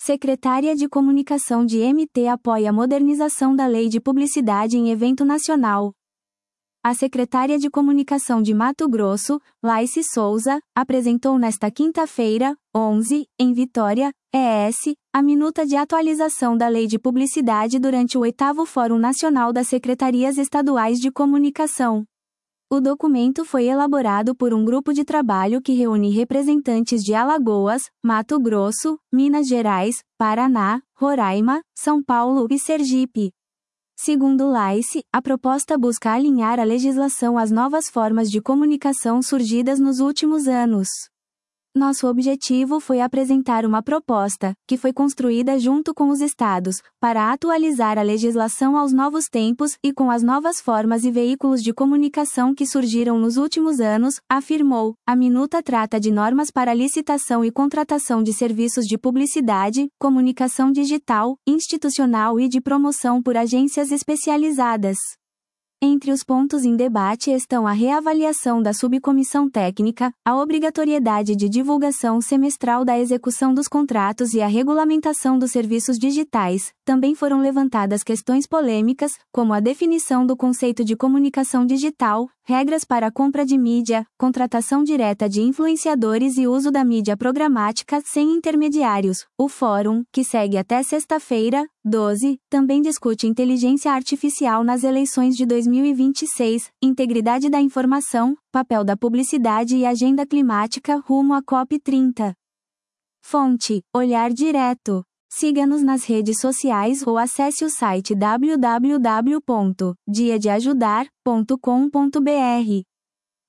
Secretária de Comunicação de MT apoia a modernização da Lei de Publicidade em evento nacional. A secretária de Comunicação de Mato Grosso, Laice Souza, apresentou nesta quinta-feira, 11, em Vitória, ES, a minuta de atualização da Lei de Publicidade durante o 8º Fórum Nacional das Secretarias Estaduais de Comunicação. O documento foi elaborado por um grupo de trabalho que reúne representantes de Alagoas, Mato Grosso, Minas Gerais, Paraná, Roraima, São Paulo e Sergipe. Segundo Laice, a proposta busca alinhar a legislação às novas formas de comunicação surgidas nos últimos anos. Nosso objetivo foi apresentar uma proposta, que foi construída junto com os estados, para atualizar a legislação aos novos tempos e com as novas formas e veículos de comunicação que surgiram nos últimos anos, afirmou. A minuta trata de normas para licitação e contratação de serviços de publicidade, comunicação digital, institucional e de promoção por agências especializadas. Entre os pontos em debate estão a reavaliação da subcomissão técnica, a obrigatoriedade de divulgação semestral da execução dos contratos e a regulamentação dos serviços digitais. Também foram levantadas questões polêmicas, como a definição do conceito de comunicação digital, regras para a compra de mídia, contratação direta de influenciadores e uso da mídia programática sem intermediários. O fórum, que segue até sexta-feira, 12, também discute inteligência artificial nas eleições de 2026, integridade da informação, papel da publicidade e agenda climática rumo à COP30. Fonte: Olhar Direto. Siga-nos nas redes sociais ou acesse o site www.diadeajudar.com.br.